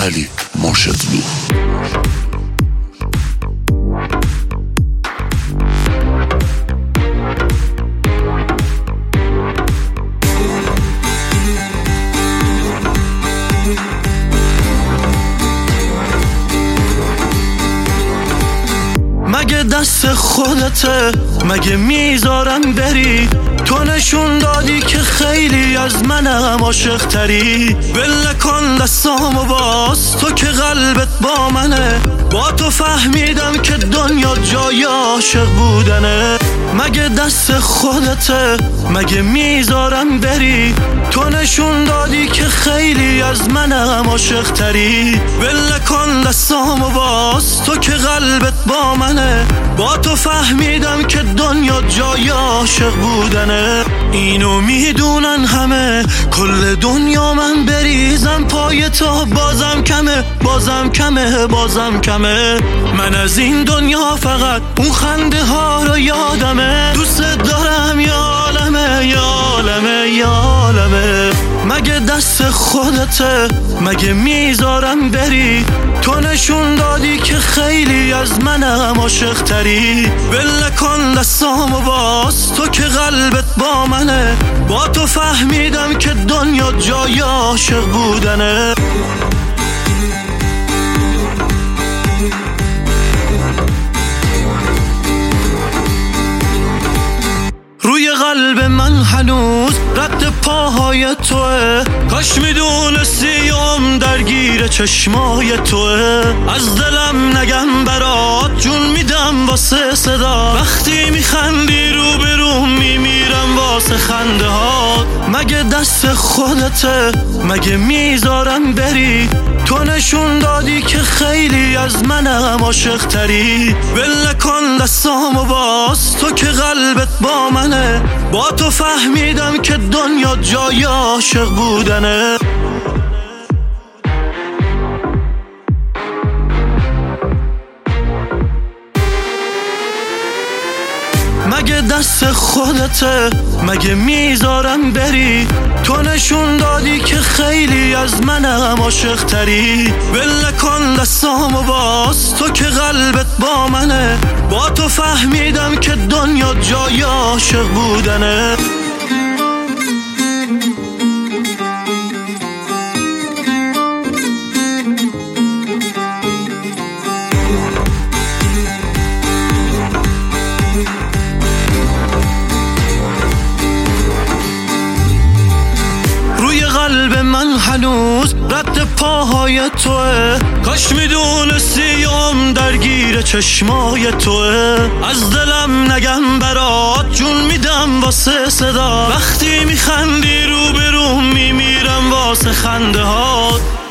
علی مرشدلو. مگه دست خودته، مگه میذارم بری؟ تو نشون دادی که خیلی از منم عاشق تری. بله کن دستامو باز، تو که قلبت با منه. با تو فهمیدم که دنیا جای عاشق بودنه. مگه دست خودته، مگه میذارم بری؟ تو نشون دادی که خیلی از منم عاشق تری. بله کن دستامو باز، تو که قلبت با منه. با تو فهمیدم که دنیا جای عاشق بودنه. اینو میدونن همه، کل دنیا من بریزم پای تو بازم کمه، بازم کمه، بازم کمه. من از این دنیا فقط اون خنده ها رو یادمه. دوست دارم یا عالمه، یا عالمه، یا عالمه. مگه دست خودته، مگه میذارم بری؟ تو نشون دادی که خیلی از منم عاشق تری. بله کن دستامو باز، تو که قلبت با منه. با تو فهمیدم که دنیا جای عاشق بودنه. روی قلب من هنوز رد پاهای توه. کاش میدونستیم درگیر چشمای توه. از دلم نگم برات، جون میدم واسه صدا. وقتی میخندی رو به رو میمیرم واسه خنده هات. مگه دست خودته، مگه میذارم بری؟ تو نشون دادی که خیلی از منم عاشق تری. بله کن دستامو باز، تو که قلبت با منه. با تو فهمیدم که دنیا جای عاشق بودنه. مگه دست خودته، مگه میذارم بری؟ تو نشون دادی که خیلی از منم عاشق تری. بله کن دستامو باز، تو که قلبت با منه. با تو فهمیدم که دنیا جای عاشق بودنه. قلب من هنوز رد پاهای توه. کاش میدونستیم درگیر چشمای توه. از دلم نگم برات، جون میدم واسه صدا. وقتی میخندی رو به رو میمیرم واسه خنده هات.